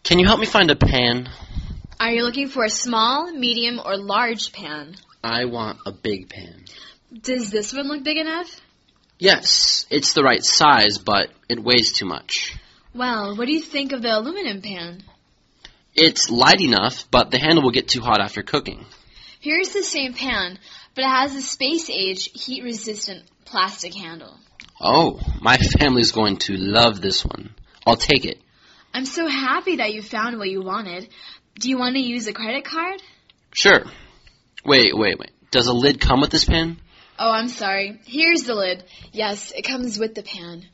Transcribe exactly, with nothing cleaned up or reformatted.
Can you help me find a pan? Are you looking for a small, medium, or large pan? I want a big pan. Does this one look big enough? Yes, it's the right size, but it weighs too much. Well, what do you think of the aluminum pan? It's light enough, but the handle will get too hot after cooking. Here's the same pan, but it has a space-age, heat-resistant plastic handle. Oh, my family's going to love this one. I'll take it. I'm so happy that you found what you wanted. Do you want to use a credit card? Sure. Wait, wait, wait. Does a lid come with this pan? Oh, I'm sorry. Here's the lid. Yes, it comes with the pan.